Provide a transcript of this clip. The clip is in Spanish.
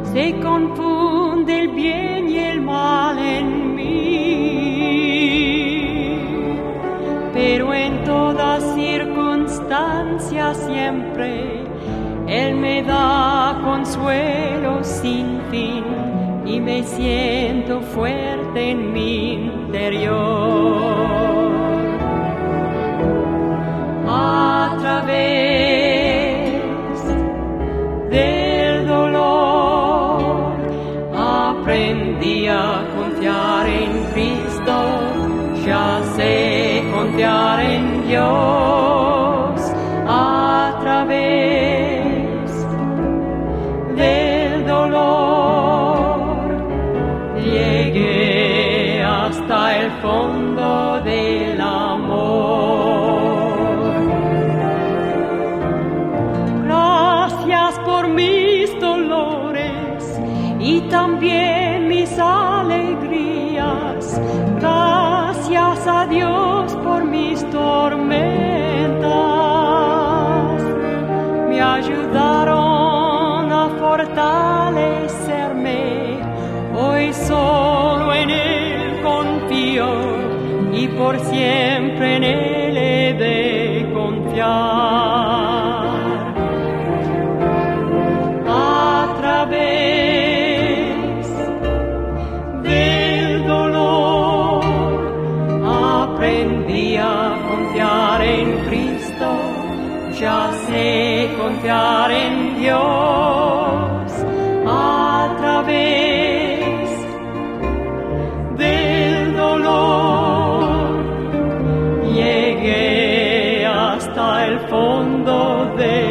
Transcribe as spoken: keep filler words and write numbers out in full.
se confunde el bien y el mal en mí, pero en toda circunstancia siempre Él me da consuelo sin fin y me siento fuerte en mi interior. A través del dolor aprendí a confiar en Cristo, ya sé confiar en Dios. A través del dolor llegué hasta el fondo del amor. Gracias por mis dolores y también mis alegrías. Gracias a Dios por mis tormentas. Me ayudaron a fortalecerme. Hoy solo en Él confío y por siempre en Él he de confiar. A través del dolor aprendí a confiar en Cristo, ya sé confiar en Dios. A través del dolor llegué hasta el fondo de